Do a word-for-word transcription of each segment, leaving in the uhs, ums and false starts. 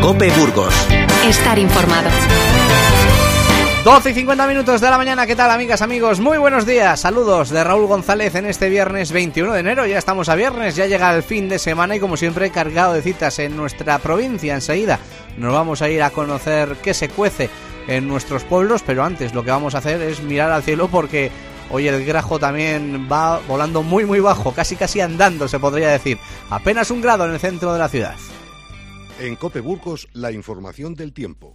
COPE Burgos. Estar informado. doce y cincuenta minutos de la mañana. ¿Qué tal, amigas, amigos? Muy buenos días. Saludos de Raúl González en este viernes veintiuno de enero. Ya estamos a viernes, ya llega el fin de semana y como siempre cargado de citas en nuestra provincia. Enseguida nos vamos a ir a conocer qué se cuece en nuestros pueblos, pero antes lo que vamos a hacer es mirar al cielo porque hoy el grajo también va volando muy muy bajo, casi casi andando se podría decir. Apenas un grado en el centro de la ciudad. En COPE Burgos, la información del tiempo.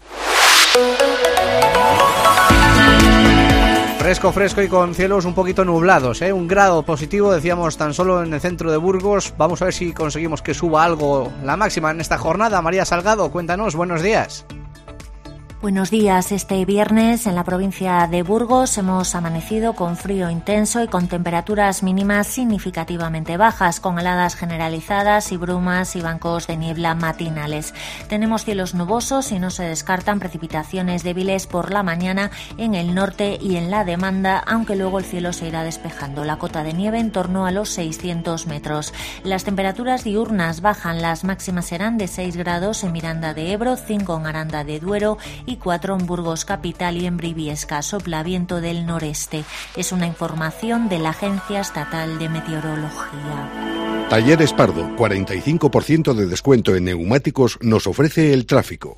Fresco, fresco y con cielos un poquito nublados, ¿eh? Un grado positivo, decíamos, tan solo en el centro de Burgos. Vamos a ver si conseguimos que suba algo la máxima en esta jornada. María Salgado, cuéntanos, buenos días. Buenos días. Este viernes en la provincia de Burgos hemos amanecido con frío intenso y con temperaturas mínimas significativamente bajas, con heladas generalizadas y brumas y bancos de niebla matinales. Tenemos cielos nubosos y no se descartan precipitaciones débiles por la mañana en el norte y en la demanda, aunque luego el cielo se irá despejando. La cota de nieve en torno a los seiscientos metros. Las temperaturas diurnas bajan, las máximas serán de seis grados en Miranda de Ebro, cinco en Aranda de Duero y cuatro en Burgos capital y en Briviesca. Sopla viento del noreste. Es una información de la Agencia Estatal de Meteorología. Talleres Pardo, cuarenta y cinco por ciento de descuento en neumáticos nos ofrece el tráfico.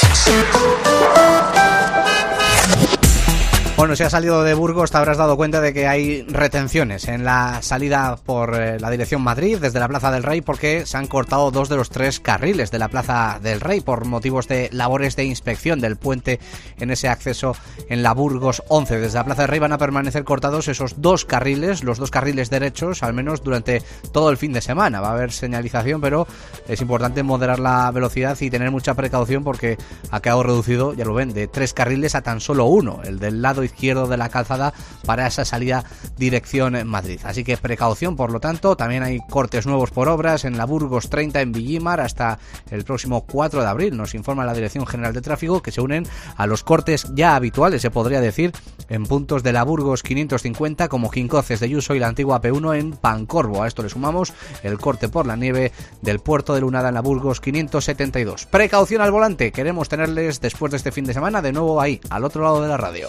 Bueno, si has salido de Burgos te habrás dado cuenta de que hay retenciones en la salida por eh, la dirección Madrid desde la Plaza del Rey porque se han cortado dos de los tres carriles de la Plaza del Rey por motivos de labores de inspección del puente en ese acceso en la Burgos once. Desde la Plaza del Rey van a permanecer cortados esos dos carriles, los dos carriles derechos, al menos durante todo el fin de semana. Va a haber señalización, pero es importante moderar la velocidad y tener mucha precaución porque ha quedado reducido, ya lo ven, de tres carriles a tan solo uno, el del lado izquierdo de la calzada para esa salida dirección Madrid. Así que precaución, por lo tanto. También hay cortes nuevos por obras en la Burgos treinta en Villimar hasta el próximo cuatro de abril. Nos informa la Dirección General de Tráfico que se unen a los cortes ya habituales, se podría decir, en puntos de la Burgos quinientos cincuenta como Quincoces de Yuso y la antigua P uno en Pancorbo. A esto le sumamos el corte por la nieve del puerto de Lunada en la Burgos quinientos setenta y dos. Precaución al volante. Queremos tenerles después de este fin de semana de nuevo ahí, al otro lado de la radio.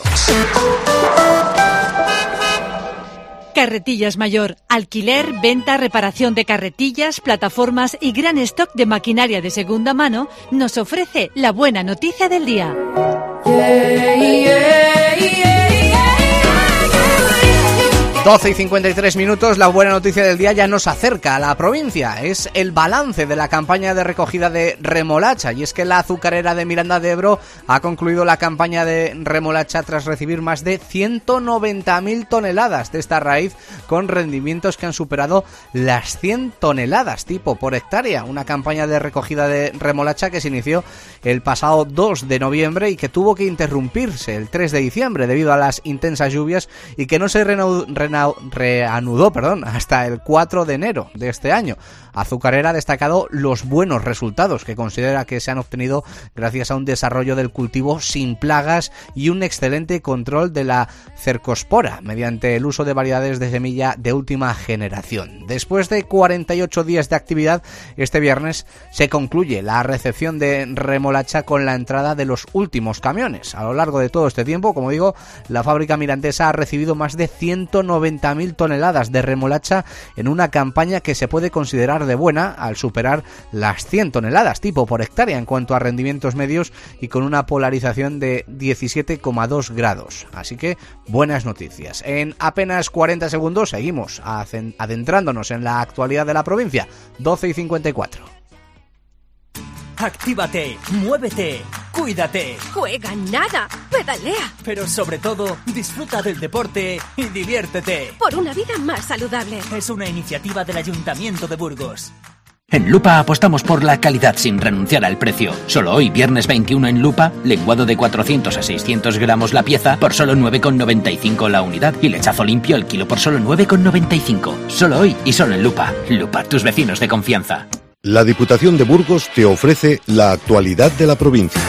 Carretillas Mayor, alquiler, venta, reparación de carretillas, plataformas y gran stock de maquinaria de segunda mano, nos ofrece la buena noticia del día. Yeah, yeah, yeah. doce y cincuenta y tres minutos, la buena noticia del día ya nos acerca a la provincia. Es el balance de la campaña de recogida de remolacha, y es que la azucarera de Miranda de Ebro ha concluido la campaña de remolacha tras recibir más de ciento noventa mil toneladas de esta raíz, con rendimientos que han superado las cien toneladas tipo por hectárea. Una campaña de recogida de remolacha que se inició el pasado dos de noviembre y que tuvo que interrumpirse el tres de diciembre debido a las intensas lluvias y que no se reanudó reanudó perdón, hasta el cuatro de enero de este año. Azucarera ha destacado los buenos resultados que considera que se han obtenido gracias a un desarrollo del cultivo sin plagas y un excelente control de la cercospora mediante el uso de variedades de semilla de última generación. Después de cuarenta y ocho días de actividad, este viernes se concluye la recepción de remolacha con la entrada de los últimos camiones. A lo largo de todo este tiempo, como digo, la fábrica mirandesa ha recibido más de ciento noventa mil toneladas de remolacha en una campaña que se puede considerar de buena al superar las cien toneladas tipo por hectárea en cuanto a rendimientos medios y con una polarización de diecisiete coma dos grados. Así que buenas noticias. En apenas cuarenta segundos seguimos adentrándonos en la actualidad de la provincia. doce y cincuenta y cuatro. Actívate, muévete, cuídate. Juega nada, pedalea. Pero sobre todo, disfruta del deporte y diviértete. Por una vida más saludable. Es una iniciativa del Ayuntamiento de Burgos. En Lupa apostamos por la calidad sin renunciar al precio. Solo hoy, viernes veintiuno en Lupa, lenguado de cuatrocientos a seiscientos gramos la pieza por solo nueve con noventa y cinco la unidad y lechazo limpio el kilo por solo nueve con noventa y cinco. Solo hoy y solo en Lupa. Lupa, tus vecinos de confianza. La Diputación de Burgos te ofrece la actualidad de la provincia.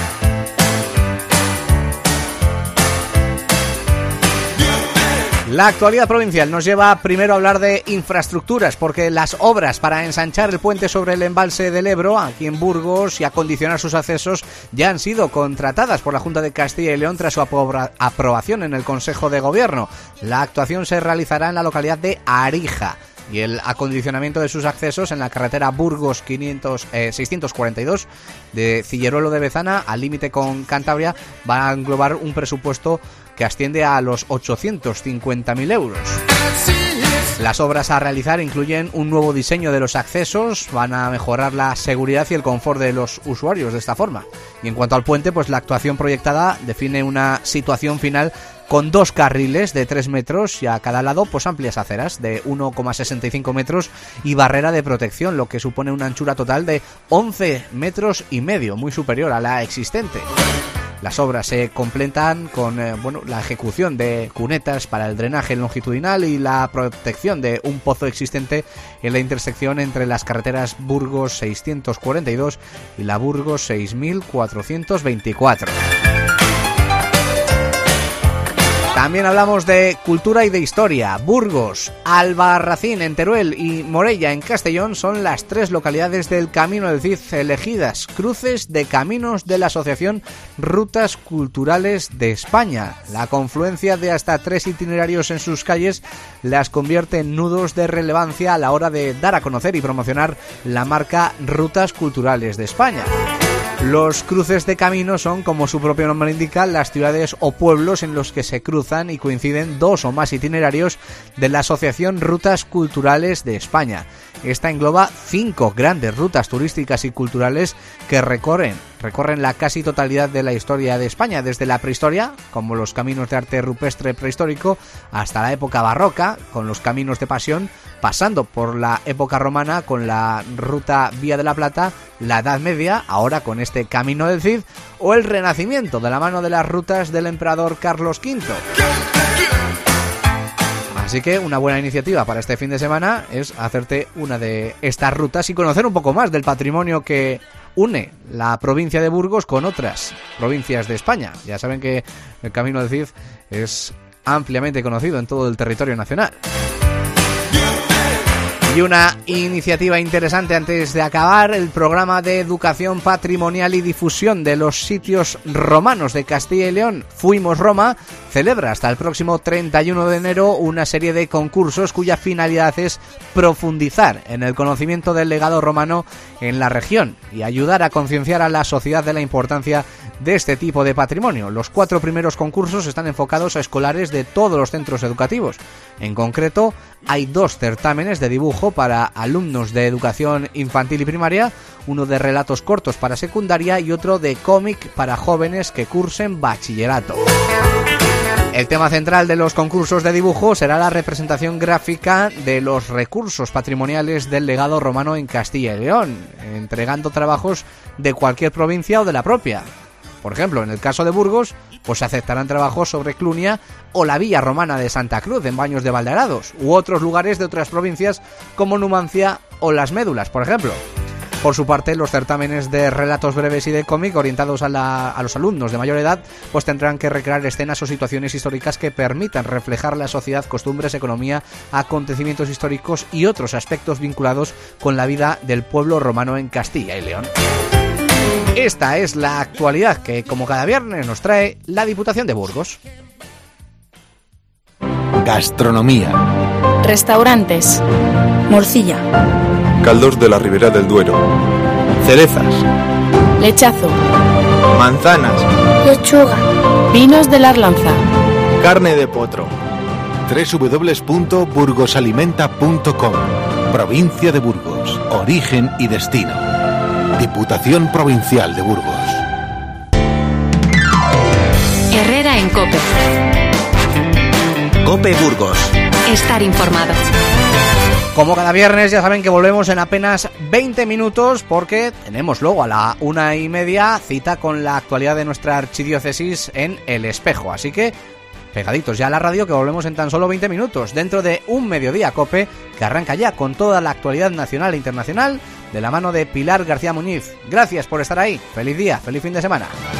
La actualidad provincial nos lleva primero a hablar de infraestructuras, porque las obras para ensanchar el puente sobre el embalse del Ebro, aquí en Burgos, y acondicionar sus accesos ya han sido contratadas por la Junta de Castilla y León tras su aprobación en el Consejo de Gobierno. La actuación se realizará en la localidad de Arija y el acondicionamiento de sus accesos en la carretera Burgos quinientos, eh, seiscientos cuarenta y dos de Cilleruelo de Bezana al límite con Cantabria va a englobar un presupuesto que asciende a los ochocientos cincuenta mil euros. Las obras a realizar incluyen un nuevo diseño de los accesos, van a mejorar la seguridad y el confort de los usuarios de esta forma. Y en cuanto al puente, pues la actuación proyectada define una situación final con dos carriles de tres metros y a cada lado pues amplias aceras de uno coma sesenta y cinco metros y barrera de protección, lo que supone una anchura total de once metros y medio, muy superior a la existente. Las obras se completan con eh, bueno, la ejecución de cunetas para el drenaje longitudinal y la protección de un pozo existente en la intersección entre las carreteras Burgos seiscientos cuarenta y dos y la Burgos seis mil cuatrocientos veinticuatro. También hablamos de cultura y de historia. Burgos, Albarracín en Teruel y Morella en Castellón son las tres localidades del Camino del Cid elegidas cruces de caminos de la Asociación Rutas Culturales de España. La confluencia de hasta tres itinerarios en sus calles las convierte en nudos de relevancia a la hora de dar a conocer y promocionar la marca Rutas Culturales de España. Los cruces de camino son, como su propio nombre indica, las ciudades o pueblos en los que se cruzan y coinciden dos o más itinerarios de la Asociación Rutas Culturales de España. Esta engloba cinco grandes rutas turísticas y culturales que recorren, recorren la casi totalidad de la historia de España, desde la prehistoria, como los caminos de arte rupestre prehistórico, hasta la época barroca, con los caminos de pasión, pasando por la época romana con la ruta Vía de la Plata, la Edad Media, ahora con este Camino del Cid, o el Renacimiento, de la mano de las rutas del emperador Carlos quinto. Así que una buena iniciativa para este fin de semana es hacerte una de estas rutas y conocer un poco más del patrimonio que une la provincia de Burgos con otras provincias de España. Ya saben que el Camino del Cid es ampliamente conocido en todo el territorio nacional. Y una iniciativa interesante antes de acabar, el programa de educación patrimonial y difusión de los sitios romanos de Castilla y León, Fuimos Roma, celebra hasta el próximo treinta y uno de enero una serie de concursos cuya finalidad es profundizar en el conocimiento del legado romano en la región y ayudar a concienciar a la sociedad de la importancia de este tipo de patrimonio. Los cuatro primeros concursos están enfocados a escolares de todos los centros educativos. En concreto, hay dos certámenes de dibujo para alumnos de educación infantil y primaria, uno de relatos cortos para secundaria y otro de cómic para jóvenes que cursen bachillerato. El tema central de los concursos de dibujo será la representación gráfica de los recursos patrimoniales del legado romano en Castilla y León, entregando trabajos de cualquier provincia o de la propia. Por ejemplo, en el caso de Burgos, pues se aceptarán trabajos sobre Clunia o la villa romana de Santa Cruz en Baños de Valderados, u otros lugares de otras provincias como Numancia o Las Médulas, por ejemplo. Por su parte, los certámenes de relatos breves y de cómic orientados a, la, a los alumnos de mayor edad pues tendrán que recrear escenas o situaciones históricas que permitan reflejar la sociedad, costumbres, economía, acontecimientos históricos y otros aspectos vinculados con la vida del pueblo romano en Castilla y León. Esta es la actualidad que, como cada viernes, nos trae la Diputación de Burgos. Gastronomía. Restaurantes. Morcilla. Caldos de la Ribera del Duero. Cerezas. Lechazo. Manzanas. Lechuga. Vinos de la Arlanza. Carne de potro. doble u doble u doble u punto burgosalimenta punto com. Provincia de Burgos. Origen y destino. Diputación Provincial de Burgos. Herrera en COPE. COPE Burgos. Estar informado. Como cada viernes ya saben que volvemos en apenas veinte minutos porque tenemos luego a la una y media cita con la actualidad de nuestra archidiócesis en El Espejo. Así que pegaditos ya a la radio que volvemos en tan solo veinte minutos dentro de un mediodía COPE que arranca ya con toda la actualidad nacional e internacional de la mano de Pilar García Muñiz. Gracias por estar ahí. Feliz día, feliz fin de semana.